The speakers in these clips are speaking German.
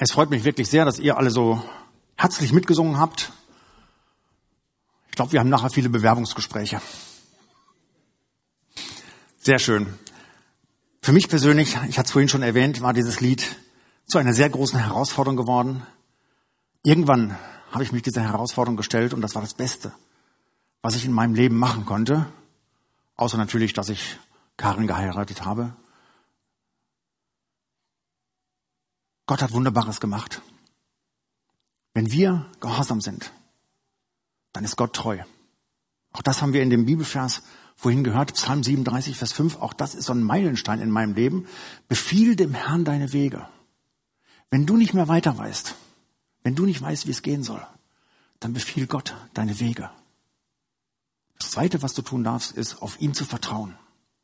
Es freut mich wirklich sehr, dass ihr alle so herzlich mitgesungen habt. Ich glaube, wir haben nachher viele Bewerbungsgespräche. Sehr schön. Für mich persönlich, ich hatte es vorhin schon erwähnt, war dieses Lied zu einer sehr großen Herausforderung geworden. Irgendwann habe ich mich dieser Herausforderung gestellt und das war das Beste, was ich in meinem Leben machen konnte. Außer natürlich, dass ich Karin geheiratet habe. Gott hat Wunderbares gemacht. Wenn wir gehorsam sind, dann ist Gott treu. Auch das haben wir in dem Bibelvers vorhin gehört, Psalm 37, Vers 5. Auch das ist so ein Meilenstein in meinem Leben. Befiehl dem Herrn deine Wege. Wenn du nicht mehr weiter weißt, wenn du nicht weißt, wie es gehen soll, dann befiehl Gott deine Wege. Das Zweite, was du tun darfst, ist, auf ihn zu vertrauen.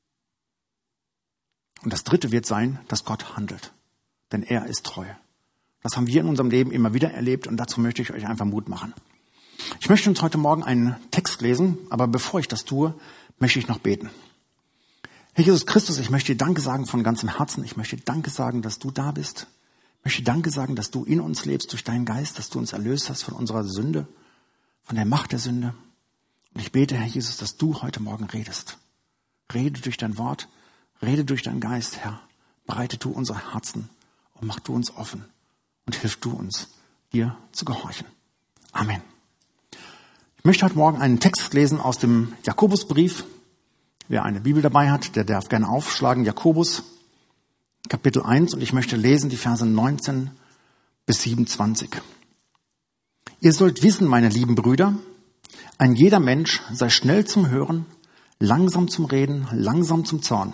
Und das Dritte wird sein, dass Gott handelt. Denn er ist treu. Das haben wir in unserem Leben immer wieder erlebt und dazu möchte ich euch einfach Mut machen. Ich möchte uns heute Morgen einen Text lesen, aber bevor ich das tue, möchte ich noch beten. Herr Jesus Christus, ich möchte dir Danke sagen von ganzem Herzen. Ich möchte dir Danke sagen, dass du da bist. Ich möchte dir Danke sagen, dass du in uns lebst durch deinen Geist, dass du uns erlöst hast von unserer Sünde, von der Macht der Sünde. Und ich bete, Herr Jesus, dass du heute Morgen redest. Rede durch dein Wort, rede durch deinen Geist, Herr. Bereite du unsere Herzen und mach du uns offen und hilf du uns, dir zu gehorchen. Amen. Ich möchte heute Morgen einen Text lesen aus dem Jakobusbrief. Wer eine Bibel dabei hat, der darf gerne aufschlagen. Jakobus, Kapitel 1, und ich möchte lesen die Verse 19 bis 27. Ihr sollt wissen, meine lieben Brüder, ein jeder Mensch sei schnell zum Hören, langsam zum Reden, langsam zum Zorn.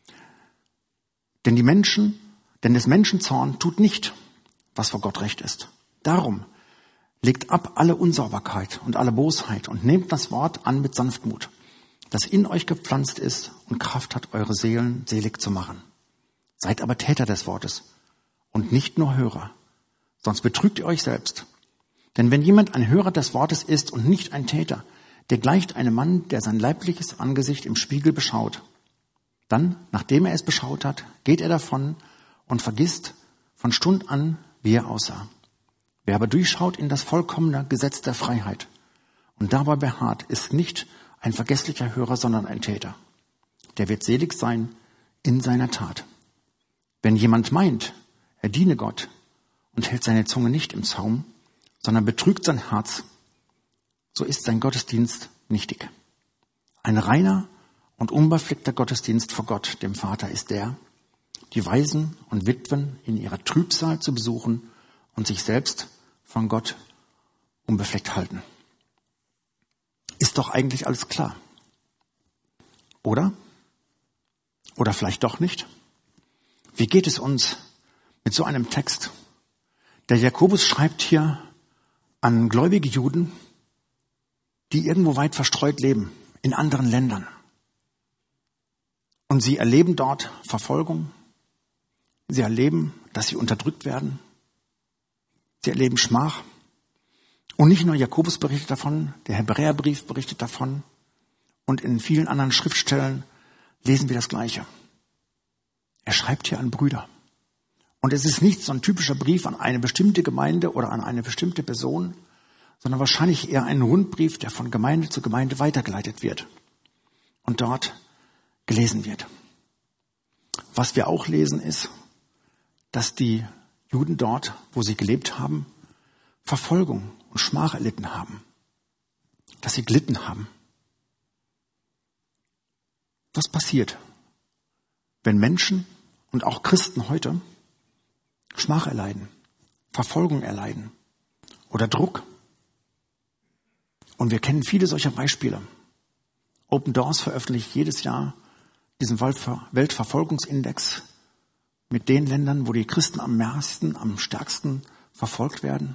Denn des Menschen Zorn tut nicht, was vor Gott recht ist. Darum legt ab alle Unsauberkeit und alle Bosheit und nehmt das Wort an mit Sanftmut, das in euch gepflanzt ist und Kraft hat, eure Seelen selig zu machen. Seid aber Täter des Wortes und nicht nur Hörer, sonst betrügt ihr euch selbst. Denn wenn jemand ein Hörer des Wortes ist und nicht ein Täter, der gleicht einem Mann, der sein leibliches Angesicht im Spiegel beschaut. Dann, nachdem er es beschaut hat, geht er davon und vergisst von Stund an, wie er aussah. Wer aber durchschaut in das vollkommene Gesetz der Freiheit und dabei beharrt, ist nicht ein vergesslicher Hörer, sondern ein Täter. Der wird selig sein in seiner Tat. Wenn jemand meint, er diene Gott und hält seine Zunge nicht im Zaum, sondern betrügt sein Herz, so ist sein Gottesdienst nichtig. Ein reiner und unbefleckter Gottesdienst vor Gott, dem Vater, ist der, die Waisen und Witwen in ihrer Trübsal zu besuchen und sich selbst von Gott unbefleckt halten. Ist doch eigentlich alles klar. Oder? Oder vielleicht doch nicht? Wie geht es uns mit so einem Text? Der Jakobus schreibt hier an gläubige Juden, die irgendwo weit verstreut leben, in anderen Ländern. Und sie erleben dort Verfolgung. Sie erleben, dass sie unterdrückt werden. Sie erleben Schmach. Und nicht nur Jakobus berichtet davon, der Hebräerbrief berichtet davon. Und in vielen anderen Schriftstellen lesen wir das Gleiche. Er schreibt hier an Brüder. Und es ist nicht so ein typischer Brief an eine bestimmte Gemeinde oder an eine bestimmte Person, sondern wahrscheinlich eher ein Rundbrief, der von Gemeinde zu Gemeinde weitergeleitet wird und dort gelesen wird. Was wir auch lesen ist, dass die Juden dort, wo sie gelebt haben, Verfolgung und Schmach erlitten haben, dass sie gelitten haben. Was passiert, wenn Menschen und auch Christen heute Schmach erleiden, Verfolgung erleiden oder Druck? Und wir kennen viele solcher Beispiele. Open Doors veröffentlicht jedes Jahr diesen Weltverfolgungsindex mit den Ländern, wo die Christen am meisten, am stärksten verfolgt werden.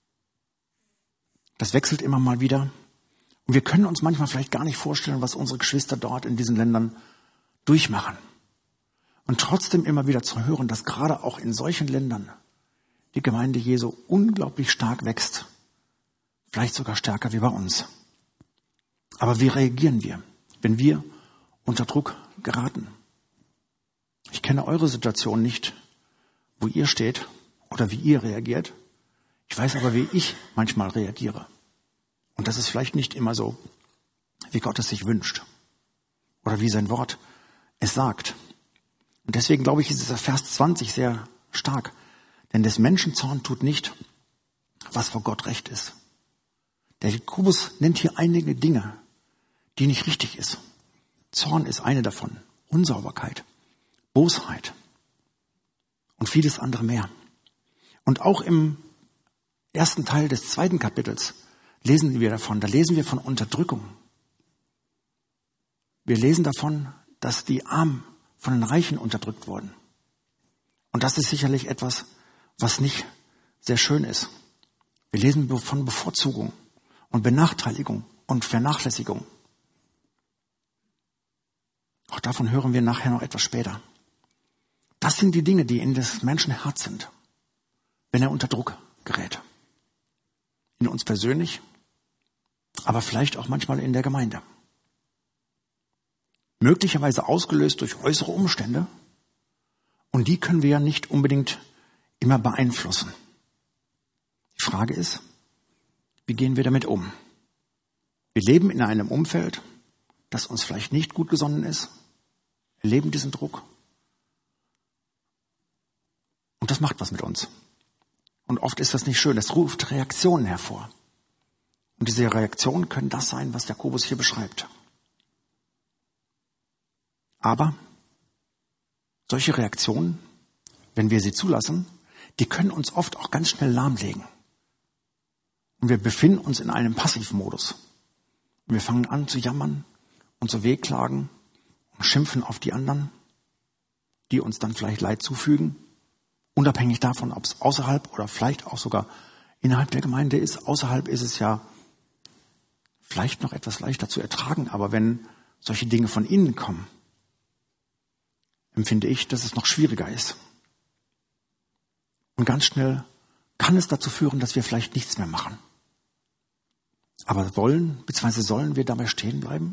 Das wechselt immer mal wieder. Und wir können uns manchmal vielleicht gar nicht vorstellen, was unsere Geschwister dort in diesen Ländern durchmachen. Und trotzdem immer wieder zu hören, dass gerade auch in solchen Ländern die Gemeinde Jesu unglaublich stark wächst. Vielleicht sogar stärker wie bei uns. Aber wie reagieren wir, wenn wir unter Druck geraten? Ich kenne eure Situation nicht, wo ihr steht oder wie ihr reagiert. Ich weiß aber, wie ich manchmal reagiere. Und das ist vielleicht nicht immer so, wie Gott es sich wünscht oder wie sein Wort es sagt. Und deswegen glaube ich, ist dieser Vers 20 sehr stark. Denn des Menschen Zorn tut nicht, was vor Gott recht ist. Der Jakobus nennt hier einige Dinge, die nicht richtig ist. Zorn ist eine davon. Unsauberkeit, Bosheit und vieles andere mehr. Und auch im ersten Teil des 2. Kapitels lesen wir davon. Da lesen wir von Unterdrückung. Wir lesen davon, dass die Armen von den Reichen unterdrückt wurden. Und das ist sicherlich etwas, was nicht sehr schön ist. Wir lesen von Bevorzugung und Benachteiligung und Vernachlässigung. Auch davon hören wir nachher noch etwas später. Das sind die Dinge, die in des Menschen Herz sind, wenn er unter Druck gerät. In uns persönlich, aber vielleicht auch manchmal in der Gemeinde. Möglicherweise ausgelöst durch äußere Umstände. Und die können wir ja nicht unbedingt immer beeinflussen. Die Frage ist, wie gehen wir damit um? Wir leben in einem Umfeld, das uns vielleicht nicht gut gesonnen ist, erleben diesen Druck. Und das macht was mit uns. Und oft ist das nicht schön, es ruft Reaktionen hervor. Und diese Reaktionen können das sein, was Jakobus hier beschreibt. Aber solche Reaktionen, wenn wir sie zulassen, die können uns oft auch ganz schnell lahmlegen. Und wir befinden uns in einem Passivmodus. Und wir fangen an zu jammern und zu wehklagen und schimpfen auf die anderen, die uns dann vielleicht Leid zufügen, unabhängig davon, ob es außerhalb oder vielleicht auch sogar innerhalb der Gemeinde ist. Außerhalb ist es ja vielleicht noch etwas leichter zu ertragen, aber wenn solche Dinge von innen kommen, empfinde ich, dass es noch schwieriger ist. Und ganz schnell kann es dazu führen, dass wir vielleicht nichts mehr machen. Aber wollen bzw. sollen wir dabei stehen bleiben?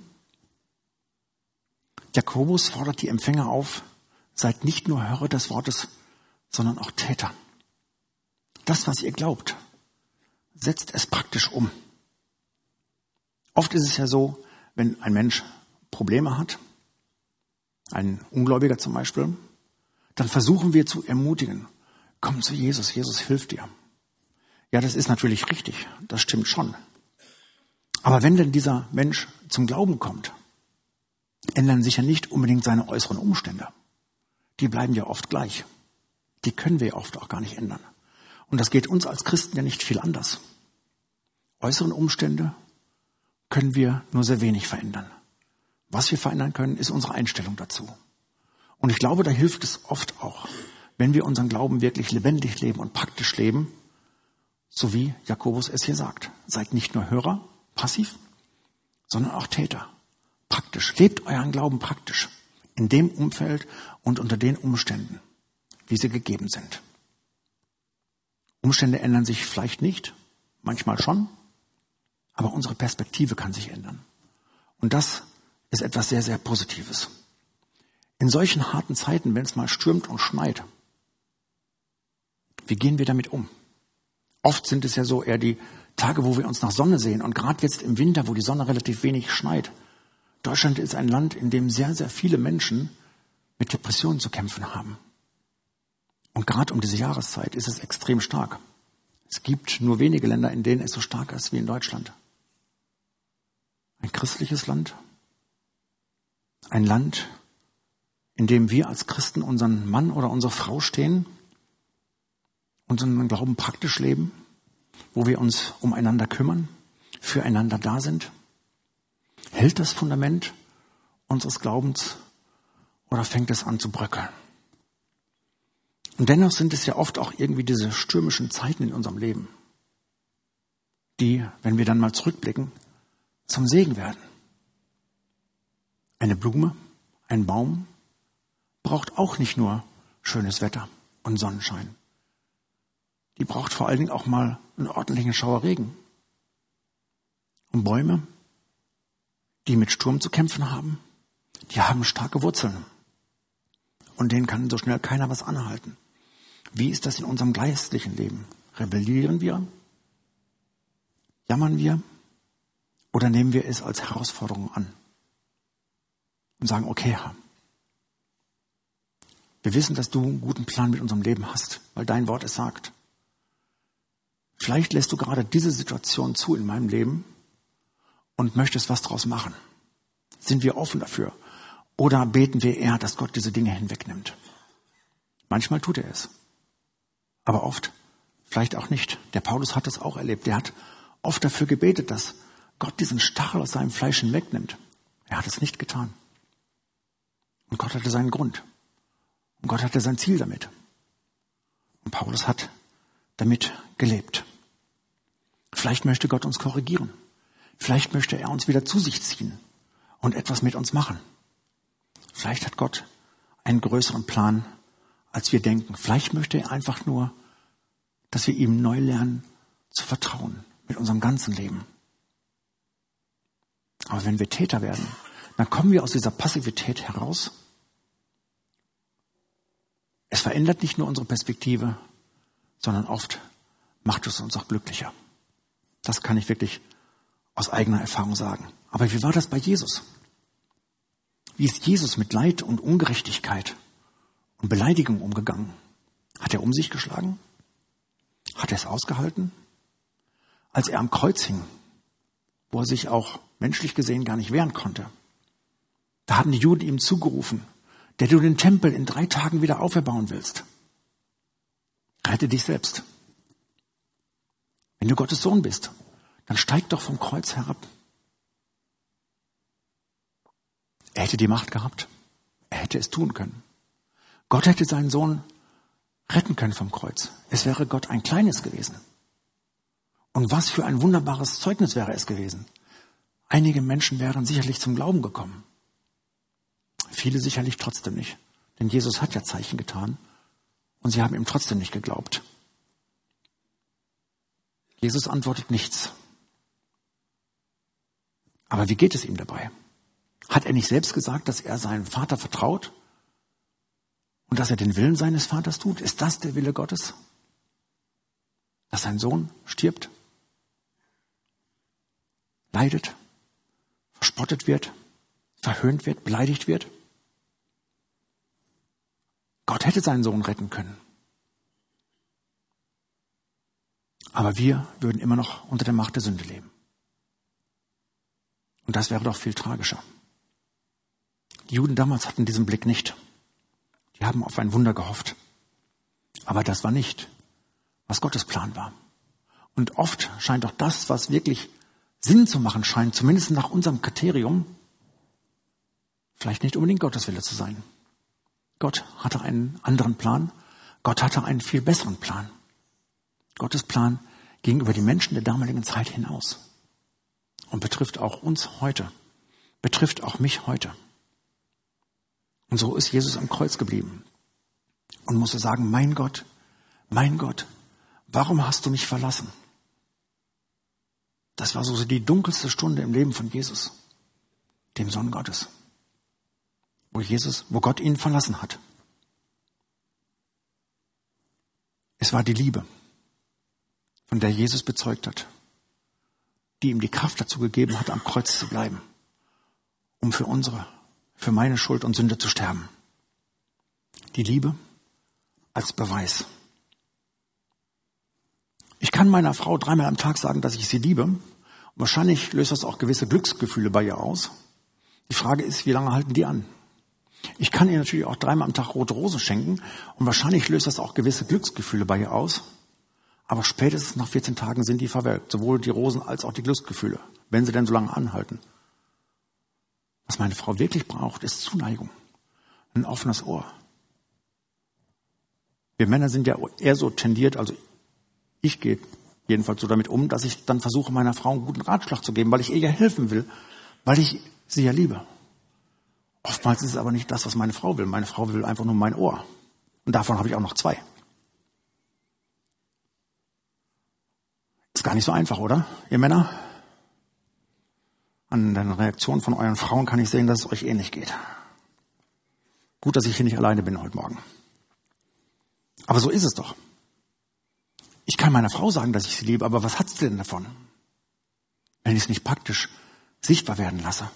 Jakobus fordert die Empfänger auf, seid nicht nur Hörer des Wortes, sondern auch Täter. Das, was ihr glaubt, setzt es praktisch um. Oft ist es ja so, wenn ein Mensch Probleme hat, ein Ungläubiger zum Beispiel, dann versuchen wir zu ermutigen, komm zu Jesus, Jesus hilft dir. Ja, das ist natürlich richtig, das stimmt schon. Aber wenn denn dieser Mensch zum Glauben kommt, ändern sich ja nicht unbedingt seine äußeren Umstände. Die bleiben ja oft gleich. Die können wir oft auch gar nicht ändern. Und das geht uns als Christen ja nicht viel anders. Äußeren Umstände können wir nur sehr wenig verändern. Was wir verändern können, ist unsere Einstellung dazu. Und ich glaube, da hilft es oft auch, wenn wir unseren Glauben wirklich lebendig leben und praktisch leben, so wie Jakobus es hier sagt. Seid nicht nur Hörer, passiv, sondern auch Täter. Praktisch. Lebt euren Glauben praktisch. In dem Umfeld und unter den Umständen, wie sie gegeben sind. Umstände ändern sich vielleicht nicht, manchmal schon, aber unsere Perspektive kann sich ändern. Und das ist etwas sehr, sehr Positives. In solchen harten Zeiten, wenn es mal stürmt und schneit, wie gehen wir damit um? Oft sind es ja so eher die Tage, wo wir uns nach Sonne sehen. Und gerade jetzt im Winter, wo die Sonne relativ wenig schneit. Deutschland ist ein Land, in dem sehr, sehr viele Menschen mit Depressionen zu kämpfen haben. Und gerade um diese Jahreszeit ist es extrem stark. Es gibt nur wenige Länder, in denen es so stark ist wie in Deutschland. Ein christliches Land. Ein Land, in dem wir als Christen unseren Mann oder unsere Frau stehen, unseren Glauben praktisch leben, wo wir uns umeinander kümmern, füreinander da sind. Hält das Fundament unseres Glaubens oder fängt es an zu bröckeln? Und dennoch sind es ja oft auch irgendwie diese stürmischen Zeiten in unserem Leben, die, wenn wir dann mal zurückblicken, zum Segen werden. Eine Blume, ein Baum braucht auch nicht nur schönes Wetter und Sonnenschein. Die braucht vor allen Dingen auch mal einen ordentlichen Schauer Regen. Und Bäume, die mit Sturm zu kämpfen haben, die haben starke Wurzeln. Und denen kann so schnell keiner was anhalten. Wie ist das in unserem geistlichen Leben? Rebellieren wir? Jammern wir? Oder nehmen wir es als Herausforderung an? Und sagen, okay, Herr, wir wissen, dass du einen guten Plan mit unserem Leben hast, weil dein Wort es sagt. Vielleicht lässt du gerade diese Situation zu in meinem Leben und möchtest was draus machen. Sind wir offen dafür? Oder beten wir eher, dass Gott diese Dinge hinwegnimmt? Manchmal tut er es. Aber oft vielleicht auch nicht. Der Paulus hat das auch erlebt. Der hat oft dafür gebetet, dass Gott diesen Stachel aus seinem Fleisch hinwegnimmt. Er hat es nicht getan. Und Gott hatte seinen Grund. Und Gott hatte sein Ziel damit. Und Paulus hat damit gelebt. Vielleicht möchte Gott uns korrigieren. Vielleicht möchte er uns wieder zu sich ziehen und etwas mit uns machen. Vielleicht hat Gott einen größeren Plan, als wir denken. Vielleicht möchte er einfach nur, dass wir ihm neu lernen zu vertrauen mit unserem ganzen Leben. Aber wenn wir Täter werden, dann kommen wir aus dieser Passivität heraus. Es verändert nicht nur unsere Perspektive, sondern oft macht es uns auch glücklicher. Das kann ich wirklich aus eigener Erfahrung sagen. Aber wie war das bei Jesus? Wie ist Jesus mit Leid und Ungerechtigkeit und Beleidigung umgegangen? Hat er um sich geschlagen? Hat er es ausgehalten? Als er am Kreuz hing, wo er sich auch menschlich gesehen gar nicht wehren konnte, da haben die Juden ihm zugerufen, der du den Tempel in 3 Tagen wieder auferbauen willst. Rette dich selbst. Wenn du Gottes Sohn bist, dann steig doch vom Kreuz herab. Er hätte die Macht gehabt. Er hätte es tun können. Gott hätte seinen Sohn retten können vom Kreuz. Es wäre Gott ein Kleines gewesen. Und was für ein wunderbares Zeugnis wäre es gewesen. Einige Menschen wären sicherlich zum Glauben gekommen. Viele sicherlich trotzdem nicht. Denn Jesus hat ja Zeichen getan und sie haben ihm trotzdem nicht geglaubt. Jesus antwortet nichts. Aber wie geht es ihm dabei? Hat er nicht selbst gesagt, dass er seinem Vater vertraut und dass er den Willen seines Vaters tut? Ist das der Wille Gottes? Dass sein Sohn stirbt, leidet, verspottet wird, verhöhnt wird, beleidigt wird? Gott hätte seinen Sohn retten können. Aber wir würden immer noch unter der Macht der Sünde leben. Und das wäre doch viel tragischer. Die Juden damals hatten diesen Blick nicht. Die haben auf ein Wunder gehofft. Aber das war nicht, was Gottes Plan war. Und oft scheint auch das, was wirklich Sinn zu machen scheint, zumindest nach unserem Kriterium, vielleicht nicht unbedingt Gottes Wille zu sein. Gott hatte einen anderen Plan. Gott hatte einen viel besseren Plan. Gottes Plan ging über die Menschen der damaligen Zeit hinaus und betrifft auch uns heute, betrifft auch mich heute. Und so ist Jesus am Kreuz geblieben und musste sagen, mein Gott, warum hast du mich verlassen? Das war so die dunkelste Stunde im Leben von Jesus, dem Sohn Gottes, wo Gott ihn verlassen hat. Es war die Liebe, von der Jesus bezeugt hat, die ihm die Kraft dazu gegeben hat, am Kreuz zu bleiben, um für meine Schuld und Sünde zu sterben. Die Liebe als Beweis. Ich kann meiner Frau 3-mal am Tag sagen, dass ich sie liebe. Und wahrscheinlich löst das auch gewisse Glücksgefühle bei ihr aus. Die Frage ist, wie lange halten die an? Ich kann ihr natürlich auch 3-mal am Tag rote Rosen schenken. Und wahrscheinlich löst das auch gewisse Glücksgefühle bei ihr aus. Aber spätestens nach 14 Tagen sind die verwelkt. Sowohl die Rosen als auch die Glücksgefühle. Wenn sie denn so lange anhalten. Was meine Frau wirklich braucht, ist Zuneigung. Ein offenes Ohr. Wir Männer sind ja eher so tendiert, also ich gehe jedenfalls so damit um, dass ich dann versuche, meiner Frau einen guten Ratschlag zu geben, weil ich ihr ja helfen will, weil ich sie ja liebe. Oftmals ist es aber nicht das, was meine Frau will. Meine Frau will einfach nur mein Ohr. Und davon habe ich auch noch 2. Ist gar nicht so einfach, oder, ihr Männer? An den Reaktionen von euren Frauen kann ich sehen, dass es euch ähnlich geht. Gut, dass ich hier nicht alleine bin heute Morgen. Aber so ist es doch. Ich kann meiner Frau sagen, dass ich sie liebe, aber was hat sie denn davon, wenn ich es nicht praktisch sichtbar werden lasse?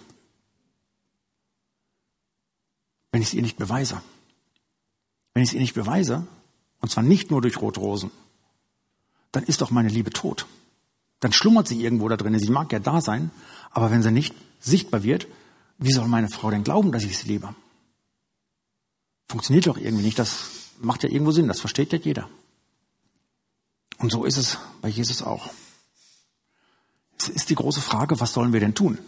Wenn ich es ihr nicht beweise. Wenn ich es ihr nicht beweise, und zwar nicht nur durch rote Rosen, dann ist doch meine Liebe tot. Dann schlummert sie irgendwo da drin. Sie mag ja da sein, aber wenn sie nicht sichtbar wird, wie soll meine Frau denn glauben, dass ich sie liebe? Funktioniert doch irgendwie nicht. Das macht ja irgendwo Sinn. Das versteht ja jeder. Und so ist es bei Jesus auch. Es ist die große Frage, was sollen wir denn tun?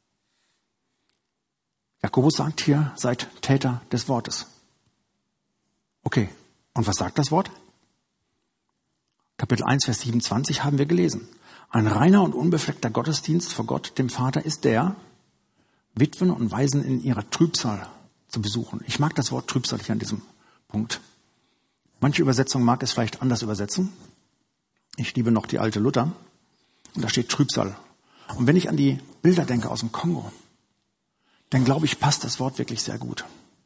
Jakobus sagt hier, seid Täter des Wortes. Okay, und was sagt das Wort? Kapitel 1, Vers 27 haben wir gelesen. Ein reiner und unbefleckter Gottesdienst vor Gott, dem Vater, ist der, Witwen und Waisen in ihrer Trübsal zu besuchen. Ich mag das Wort Trübsal hier an diesem Punkt. Manche Übersetzung mag es vielleicht anders übersetzen. Ich liebe noch die alte Luther. Und da steht Trübsal. Und wenn ich an die Bilder denke aus dem Kongo, dann glaube ich, passt das Wort wirklich sehr gut.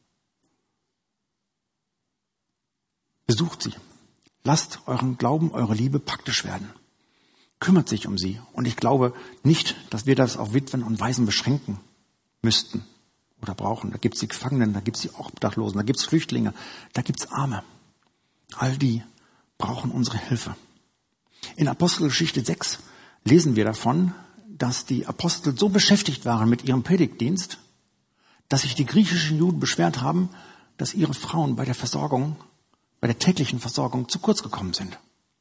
Besucht sie. Lasst euren Glauben, eure Liebe praktisch werden. Kümmert sich um sie. Und ich glaube nicht, dass wir das auf Witwen und Waisen beschränken müssten oder brauchen. Da gibt es die Gefangenen, da gibt es die Obdachlosen, da gibt es Flüchtlinge, da gibt es Arme. All die brauchen unsere Hilfe. In Apostelgeschichte 6 lesen wir davon, dass die Apostel so beschäftigt waren mit ihrem Predigtdienst, dass sich die griechischen Juden beschwert haben, dass ihre Frauen bei der Versorgung, bei der täglichen Versorgung zu kurz gekommen sind.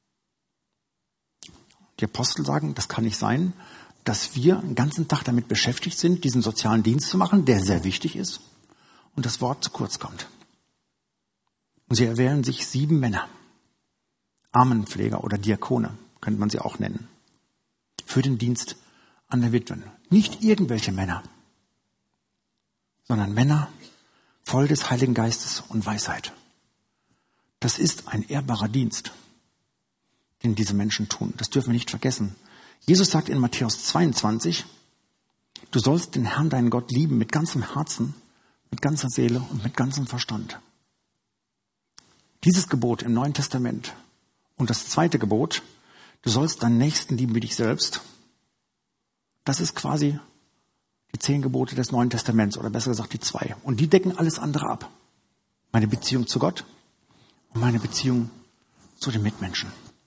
Die Apostel sagen, das kann nicht sein, dass wir den ganzen Tag damit beschäftigt sind, diesen sozialen Dienst zu machen, der sehr wichtig ist, und das Wort zu kurz kommt. Und sie erwählen sich 7 Männer, Armenpfleger oder Diakone, könnte man sie auch nennen, für den Dienst an der Witwen. Nicht irgendwelche Männer, sondern Männer voll des Heiligen Geistes und Weisheit. Das ist ein ehrbarer Dienst, den diese Menschen tun. Das dürfen wir nicht vergessen. Jesus sagt in Matthäus 22, du sollst den Herrn, deinen Gott, lieben mit ganzem Herzen, mit ganzer Seele und mit ganzem Verstand. Dieses Gebot im Neuen Testament und das zweite Gebot, du sollst deinen Nächsten lieben wie dich selbst, das ist quasi die 10 Gebote des Neuen Testaments, oder besser gesagt die 2. Und die decken alles andere ab. Meine Beziehung zu Gott und meine Beziehung zu den Mitmenschen.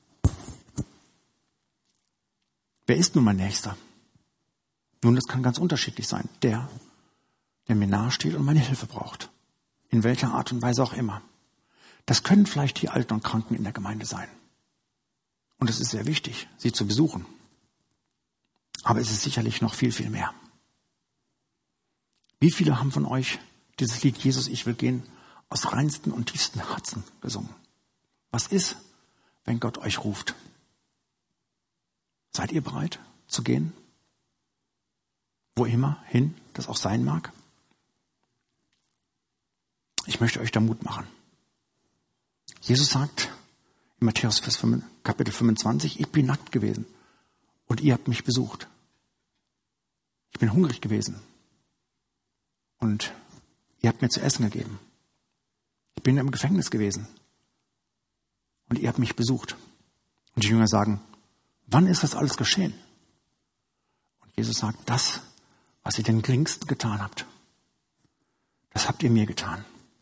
Wer ist nun mein Nächster? Nun, das kann ganz unterschiedlich sein. Der mir nahesteht und meine Hilfe braucht. In welcher Art und Weise auch immer. Das können vielleicht die Alten und Kranken in der Gemeinde sein. Und es ist sehr wichtig, sie zu besuchen. Aber es ist sicherlich noch viel, viel mehr. Wie viele haben von euch dieses Lied Jesus, ich will gehen, aus reinstem und tiefstem Herzen gesungen? Was ist, wenn Gott euch ruft? Seid ihr bereit zu gehen? Wo immer hin das auch sein mag? Ich möchte euch da Mut machen. Jesus sagt in Matthäus Kapitel 25, ich bin nackt gewesen und ihr habt mich besucht. Ich bin hungrig gewesen und ihr habt mir zu essen gegeben. Ich bin im Gefängnis gewesen und ihr habt mich besucht. Und die Jünger sagen, wann ist das alles geschehen? Und Jesus sagt, das, was ihr den Geringsten getan habt, das habt ihr mir getan.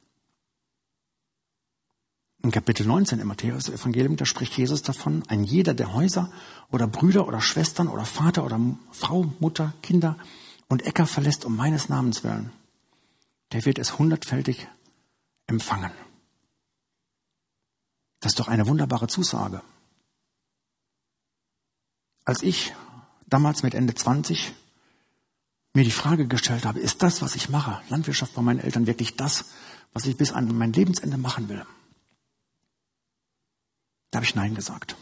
In Kapitel 19 im Matthäus-Evangelium, da spricht Jesus davon, ein jeder, der Häuser oder Brüder oder Schwestern oder Vater oder Frau, Mutter, Kinder und Äcker verlässt um meines Namens willen, der wird es 100-fältig empfangen. Das ist doch eine wunderbare Zusage. Als ich damals mit Ende 20 mir die Frage gestellt habe, ist das, was ich mache, Landwirtschaft bei meinen Eltern, wirklich das, was ich bis an mein Lebensende machen will? Da habe ich Nein gesagt.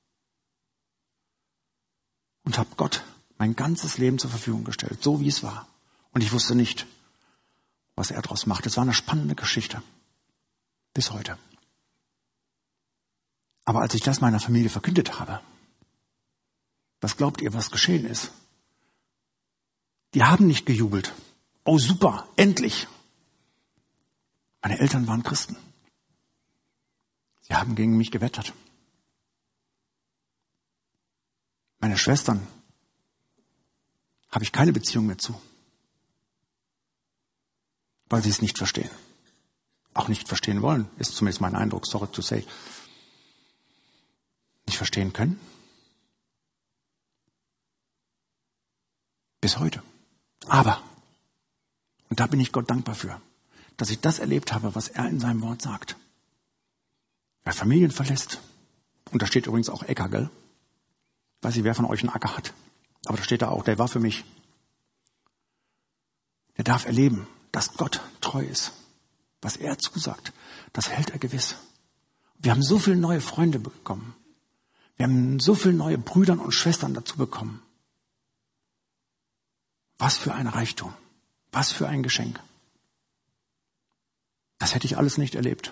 Und habe Gott mein ganzes Leben zur Verfügung gestellt, so wie es war. Und ich wusste nicht, was er daraus macht. Es war eine spannende Geschichte. Bis heute. Aber als ich das meiner Familie verkündet habe, was glaubt ihr, was geschehen ist? Die haben nicht gejubelt. Oh super, endlich. Meine Eltern waren Christen. Sie haben gegen mich gewettert. Meine Schwestern habe ich keine Beziehung mehr zu, weil sie es nicht verstehen. Auch nicht verstehen wollen, ist zumindest mein Eindruck, sorry to say. Nicht verstehen können. Bis heute. Aber, und da bin ich Gott dankbar für, dass ich das erlebt habe, was er in seinem Wort sagt. Wer Familien verlässt, und da steht übrigens auch Äcker, gell? Ich weiß nicht, wer von euch einen Acker hat, aber da steht da auch, der war für mich. Der darf erleben, dass Gott treu ist. Was er zusagt, das hält er gewiss. Wir haben so viele neue Freunde bekommen. Wir haben so viele neue Brüder und Schwestern dazu bekommen. Was für ein Reichtum. Was für ein Geschenk. Das hätte ich alles nicht erlebt,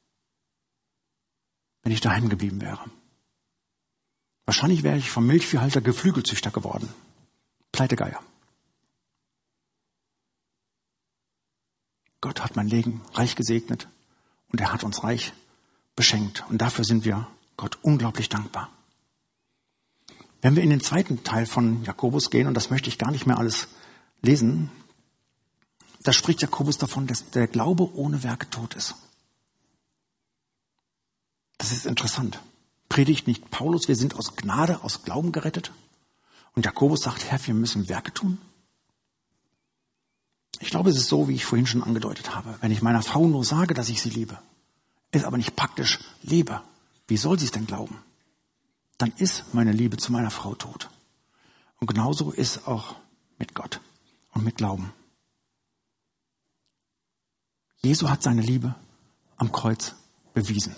wenn ich daheim geblieben wäre. Wahrscheinlich wäre ich vom Milchviehhalter Geflügelzüchter geworden. Pleitegeier. Gott hat mein Leben reich gesegnet und er hat uns reich beschenkt. Und dafür sind wir Gott unglaublich dankbar. Wenn wir in den zweiten Teil von Jakobus gehen, und das möchte ich gar nicht mehr alles lesen, da spricht Jakobus davon, dass der Glaube ohne Werke tot ist. Das ist interessant. Predigt nicht Paulus, wir sind aus Gnade, aus Glauben gerettet? Und Jakobus sagt, Herr, wir müssen Werke tun? Ich glaube, es ist so, wie ich vorhin schon angedeutet habe. Wenn ich meiner Frau nur sage, dass ich sie liebe, es aber nicht praktisch lebe, wie soll sie es denn glauben? Dann ist meine Liebe zu meiner Frau tot. Und genauso ist auch mit Gott und mit Glauben. Jesu hat seine Liebe am Kreuz bewiesen.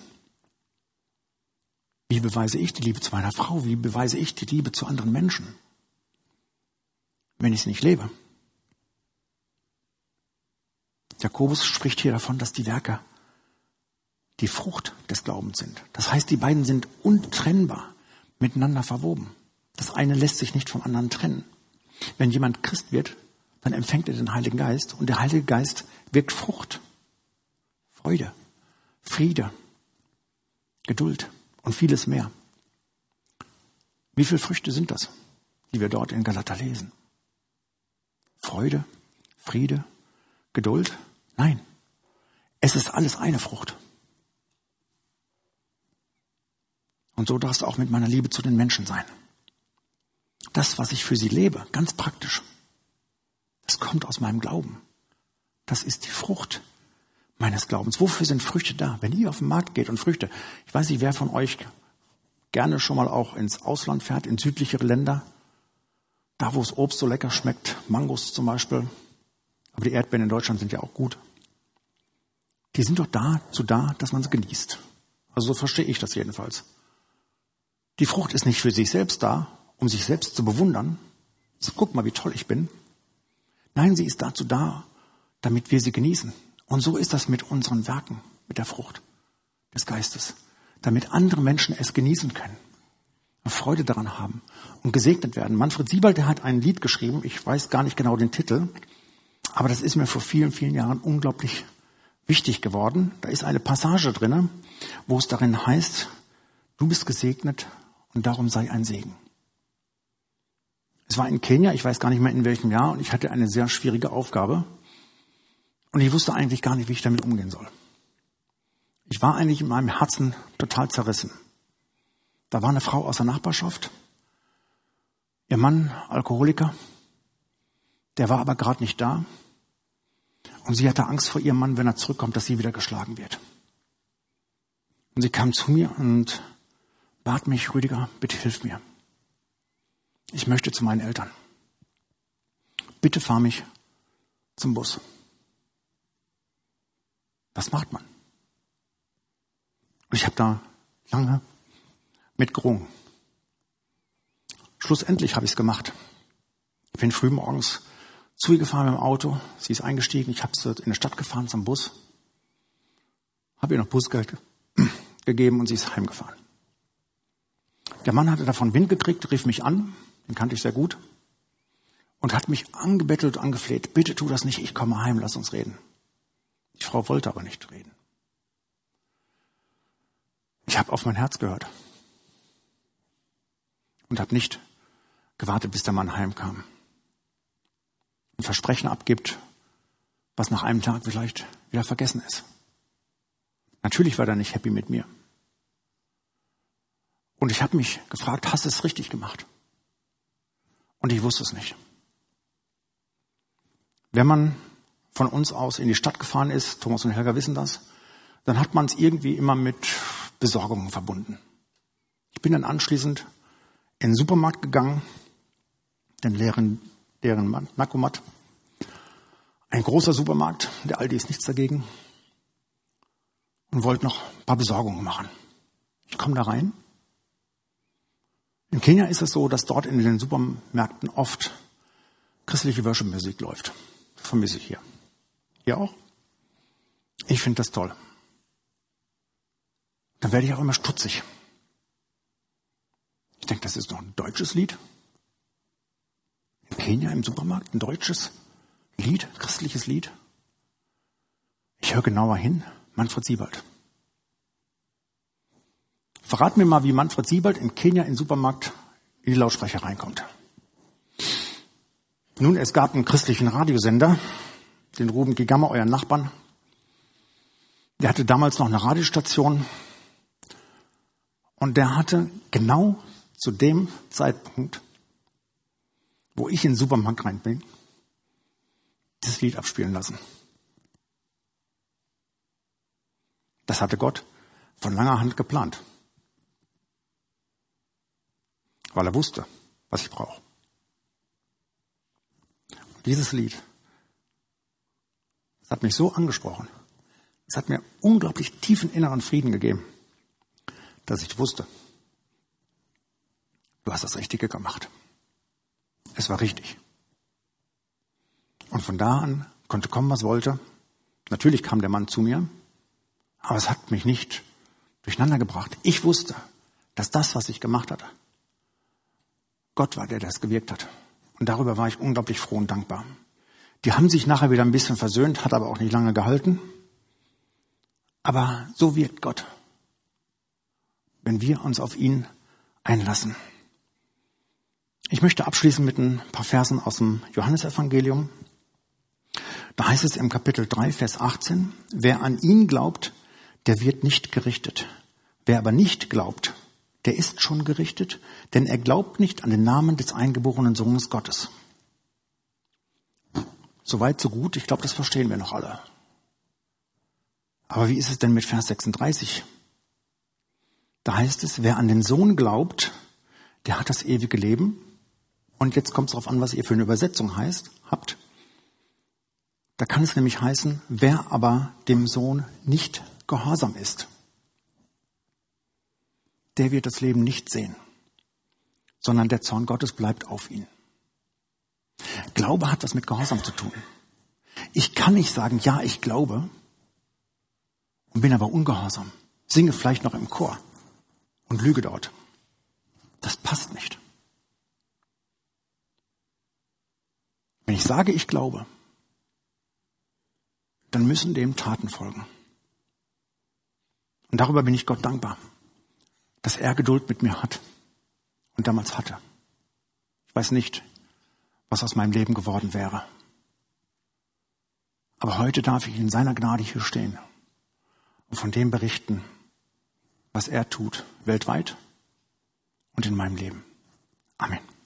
Wie beweise ich die Liebe zu meiner Frau? Wie beweise ich die Liebe zu anderen Menschen, wenn ich es nicht lebe? Jakobus spricht hier davon, dass die Werke die Frucht des Glaubens sind. Das heißt, die beiden sind untrennbar miteinander verwoben. Das eine lässt sich nicht vom anderen trennen. Wenn jemand Christ wird, dann empfängt er den Heiligen Geist und der Heilige Geist wirkt Frucht, Freude, Friede, Geduld und vieles mehr. Wie viele Früchte sind das, die wir dort in Galater lesen? Freude, Friede, Geduld? Nein, es ist alles eine Frucht. Und so darf es auch mit meiner Liebe zu den Menschen sein. Das, was ich für sie lebe, ganz praktisch, das kommt aus meinem Glauben. Das ist die Frucht meines Glaubens. Wofür sind Früchte da? Wenn ihr auf den Markt geht und Früchte, ich weiß nicht, wer von euch gerne schon mal auch ins Ausland fährt, in südlichere Länder, da wo es Obst so lecker schmeckt, Mangos zum Beispiel, aber die Erdbeeren in Deutschland sind ja auch gut. Die sind doch dazu da, dass man sie genießt. Also so verstehe ich das jedenfalls. Die Frucht ist nicht für sich selbst da, um sich selbst zu bewundern. So, guck mal, wie toll ich bin. Nein, sie ist dazu da, damit wir sie genießen. Und so ist das mit unseren Werken, mit der Frucht des Geistes. Damit andere Menschen es genießen können. Und Freude daran haben und gesegnet werden. Manfred Siebald, der hat ein Lied geschrieben, ich weiß gar nicht genau den Titel, aber das ist mir vor vielen, vielen Jahren unglaublich wichtig geworden. Da ist eine Passage drin, wo es darin heißt, du bist gesegnet und darum sei ein Segen. Es war in Kenia, ich weiß gar nicht mehr in welchem Jahr, und ich hatte eine sehr schwierige Aufgabe. Und ich wusste eigentlich gar nicht, wie ich damit umgehen soll. Ich war eigentlich in meinem Herzen total zerrissen. Da war eine Frau aus der Nachbarschaft, ihr Mann Alkoholiker, der war aber gerade nicht da. Und sie hatte Angst vor ihrem Mann, wenn er zurückkommt, dass sie wieder geschlagen wird. Und sie kam zu mir und bat mich, Rüdiger, bitte hilf mir. Ich möchte zu meinen Eltern. Bitte fahr mich zum Bus. Was macht man? Und ich habe da lange mit gerungen. Schlussendlich habe ich es gemacht. Ich bin früh morgens zu ihr gefahren mit dem Auto. Sie ist eingestiegen. Ich habe sie in die Stadt gefahren zum Bus. Habe ihr noch Busgeld gegeben und sie ist heimgefahren. Der Mann hatte davon Wind gekriegt, rief mich an. Den kannte ich sehr gut. Und hat mich angebettelt, angefleht. Bitte tu das nicht, ich komme heim, lass uns reden. Die Frau wollte aber nicht reden. Ich habe auf mein Herz gehört und habe nicht gewartet, bis der Mann heimkam. Ein Versprechen abgibt, was nach einem Tag vielleicht wieder vergessen ist. Natürlich war er nicht happy mit mir. Und ich habe mich gefragt, hast du es richtig gemacht? Und ich wusste es nicht. Wenn man von uns aus in die Stadt gefahren ist, Thomas und Helga wissen das, dann hat man es irgendwie immer mit Besorgungen verbunden. Ich bin dann anschließend in den Supermarkt gegangen, deren Nakomat. Ein großer Supermarkt, der Aldi ist nichts dagegen, und wollte noch ein paar Besorgungen machen. Ich komme da rein. In Kenia ist es so, dass dort in den Supermärkten oft christliche Worship-Musik läuft. Das vermisse ich hier. Ihr auch? Ich finde das toll. Dann werde ich auch immer stutzig. Ich denke, das ist doch ein deutsches Lied. In Kenia im Supermarkt ein deutsches Lied, christliches Lied. Ich höre genauer hin. Manfred Siebald. Verrat mir mal, wie Manfred Siebald in Kenia in den Supermarkt in die Lautsprecher reinkommt. Nun, es gab einen christlichen Radiosender, den Ruben Gigama, euren Nachbarn. Der hatte damals noch eine Radiostation und der hatte genau zu dem Zeitpunkt, wo ich in den Supermarkt rein bin, dieses Lied abspielen lassen. Das hatte Gott von langer Hand geplant. Weil er wusste, was ich brauche. Dieses Lied, das hat mich so angesprochen. Es hat mir unglaublich tiefen inneren Frieden gegeben, dass ich wusste, du hast das Richtige gemacht. Es war richtig. Und von da an konnte kommen, was wollte. Natürlich kam der Mann zu mir, aber es hat mich nicht durcheinander gebracht. Ich wusste, dass das, was ich gemacht hatte, Gott war, der das gewirkt hat. Und darüber war ich unglaublich froh und dankbar. Die haben sich nachher wieder ein bisschen versöhnt, hat aber auch nicht lange gehalten. Aber so wirkt Gott, wenn wir uns auf ihn einlassen. Ich möchte abschließen mit ein paar Versen aus dem Johannesevangelium. Da heißt es im Kapitel 3, Vers 18, wer an ihn glaubt, der wird nicht gerichtet. Wer aber nicht glaubt, der ist schon gerichtet, denn er glaubt nicht an den Namen des eingeborenen Sohnes Gottes. Soweit, so gut. Ich glaube, das verstehen wir noch alle. Aber wie ist es denn mit Vers 36? Da heißt es, wer an den Sohn glaubt, der hat das ewige Leben. Und jetzt kommt es darauf an, was ihr für eine Übersetzung habt. Da kann es nämlich heißen, wer aber dem Sohn nicht gehorsam ist, der wird das Leben nicht sehen, sondern der Zorn Gottes bleibt auf ihn. Glaube hat was mit Gehorsam zu tun. Ich kann nicht sagen, ja, ich glaube und bin aber ungehorsam. Singe vielleicht noch im Chor und lüge dort. Das passt nicht. Wenn ich sage, ich glaube, dann müssen dem Taten folgen. Und darüber bin ich Gott dankbar, dass er Geduld mit mir hat und damals hatte. Ich weiß nicht, was aus meinem Leben geworden wäre. Aber heute darf ich in seiner Gnade hier stehen und von dem berichten, was er tut, weltweit und in meinem Leben. Amen.